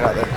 out there.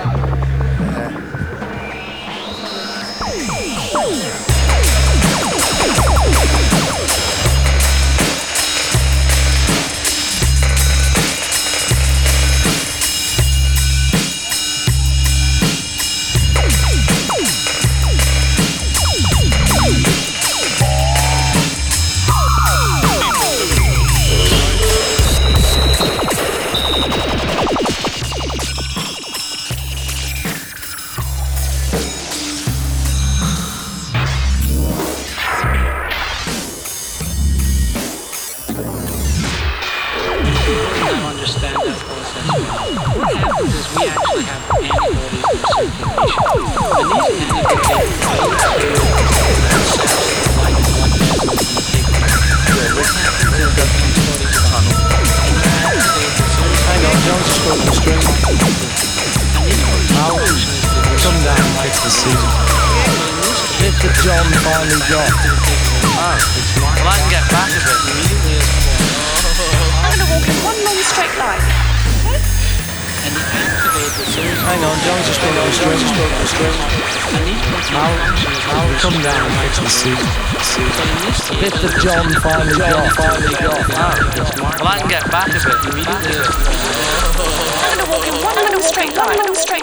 John finally got. Well, I can get back a bit immediately. I'm gonna walk in one straight line.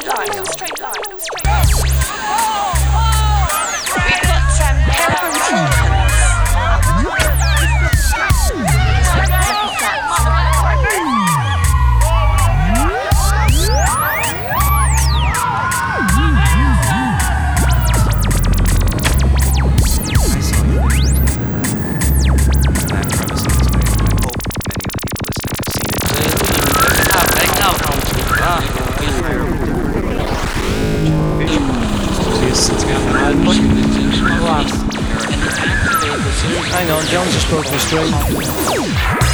We've got Peregrine Falcons. Hang on, John's just broken the stream.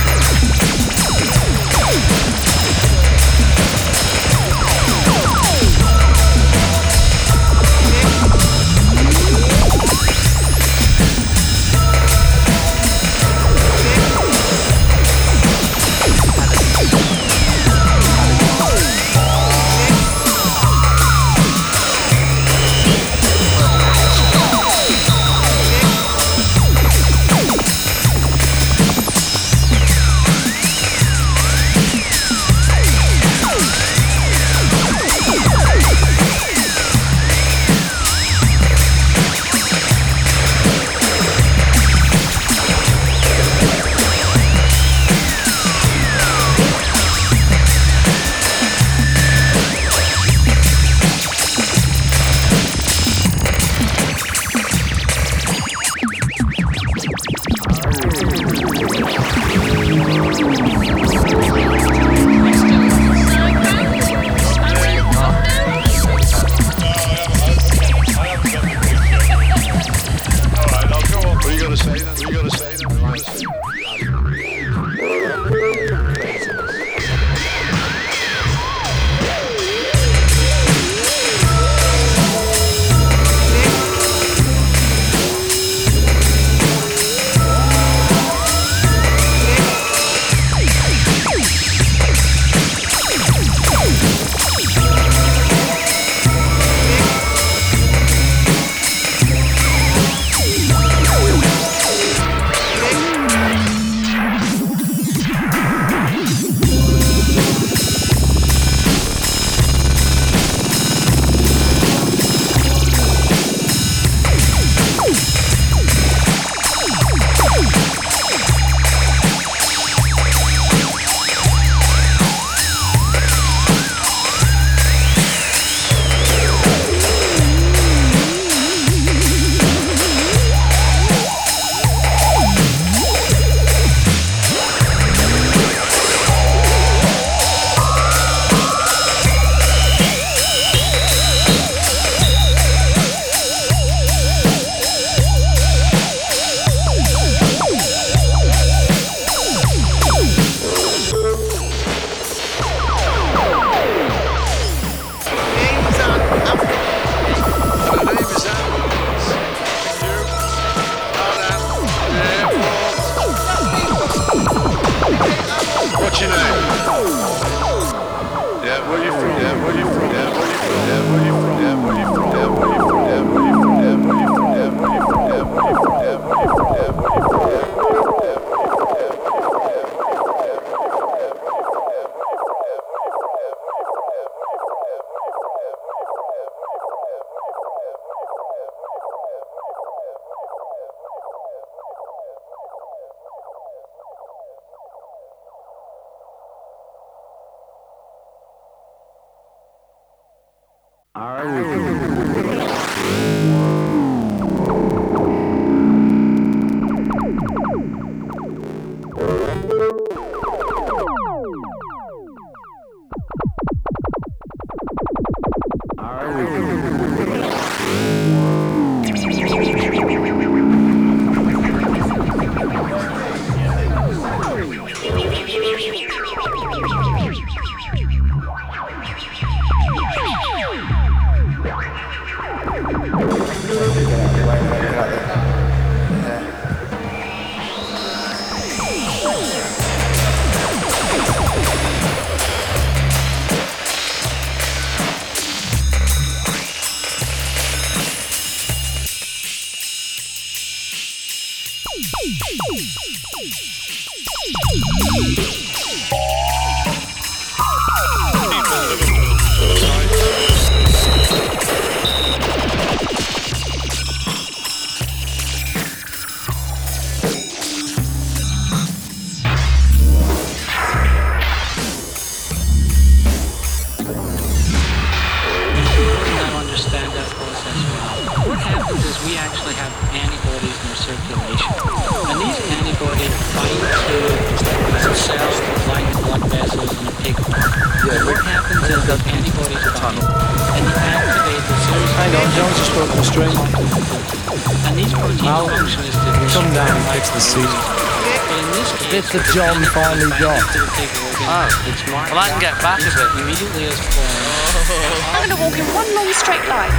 Understand that process well. What happens is we actually have antibodies in our circulation, and these antibodies bind to cells that line the blood vessels in the pig heart. What happens is that antibodies bind and they activate the series. Hang on, John's just broken the string. And these proteins function is to Come down and fix the seat. But in this case, Bit that John finally got. to the pig organ, Oh. it's marked Well, I can get back a bit. immediately as formed. I'm going to walk in one long straight line.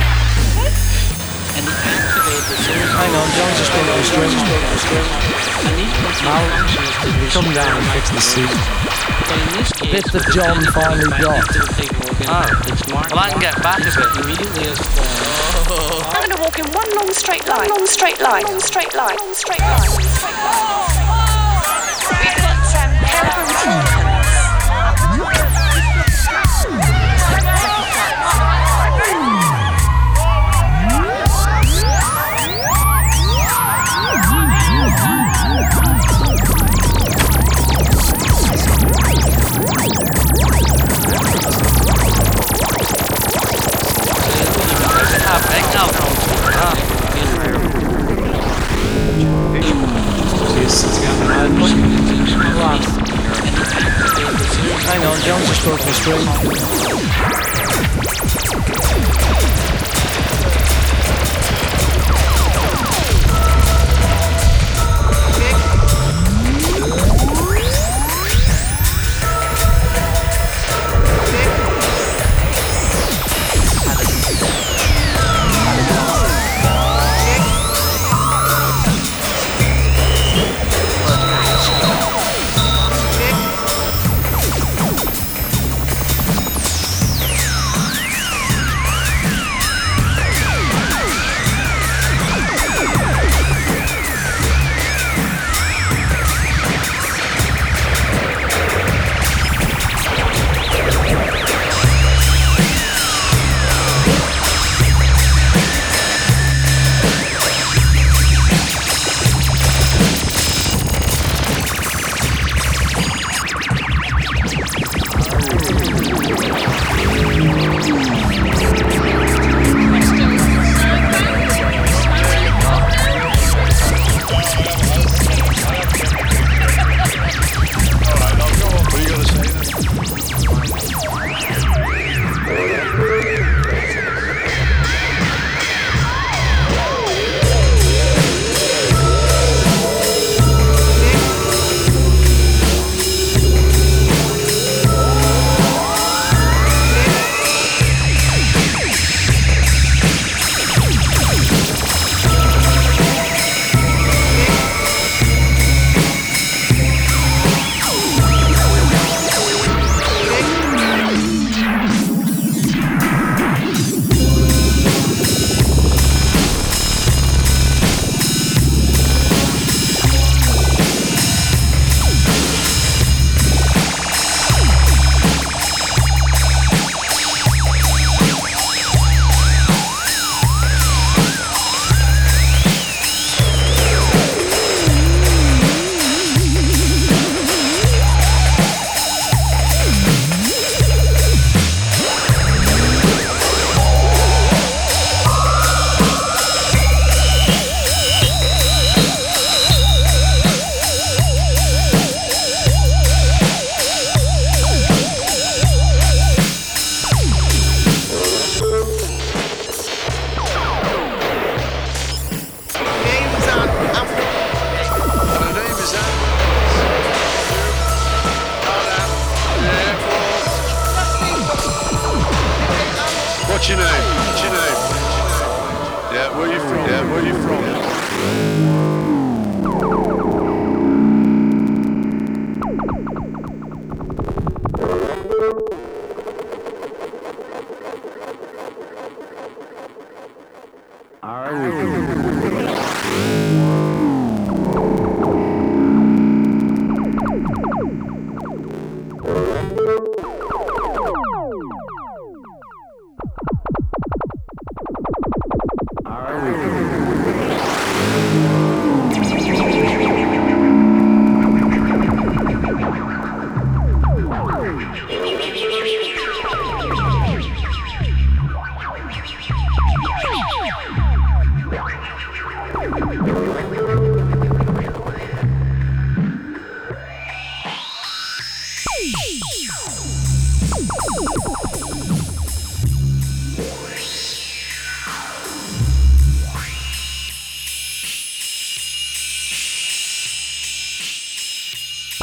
And they activate the series. Hang on, John's just broken the string. And these proteins function is to Come down and fix the seat. But in this case, Bit that John finally got. to the pig organ, Oh. it's marked Well, I can get back a bit. immediately as formed. I'm going to walk in one long straight line. Long straight line. Long straight line. Long straight line. Long straight line. We've got some pepper. Hang on, John's just broken the string.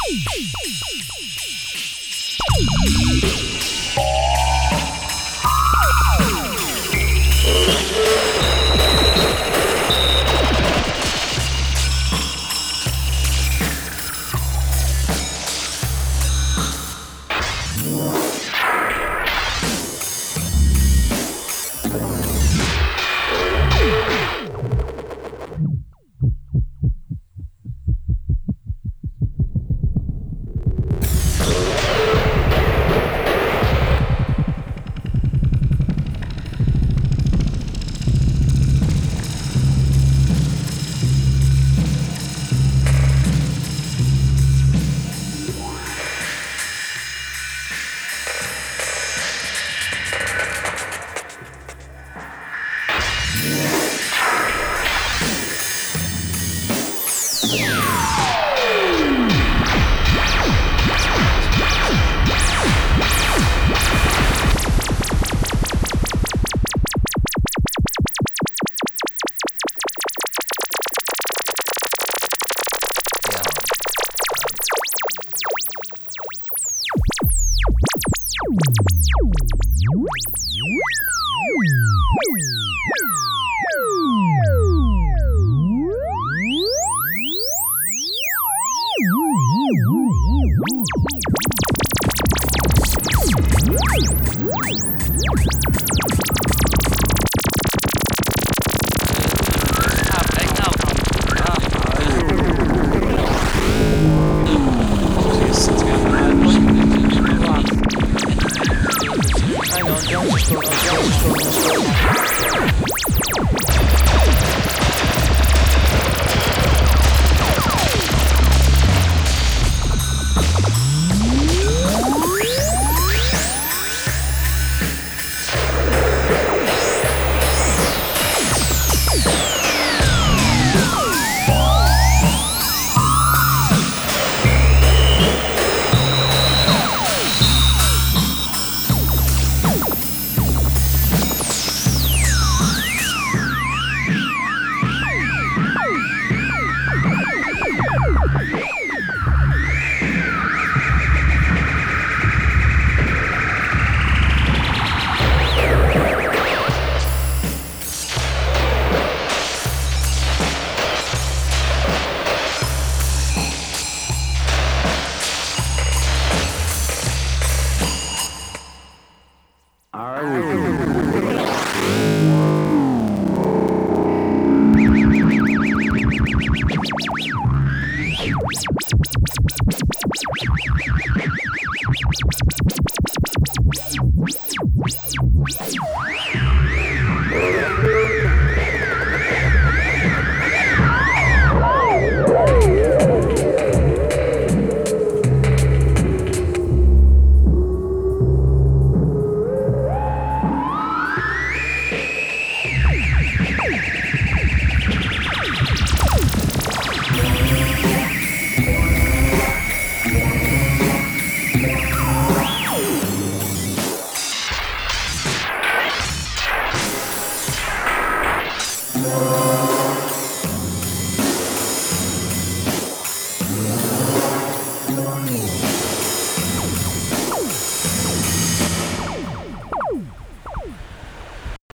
Woo!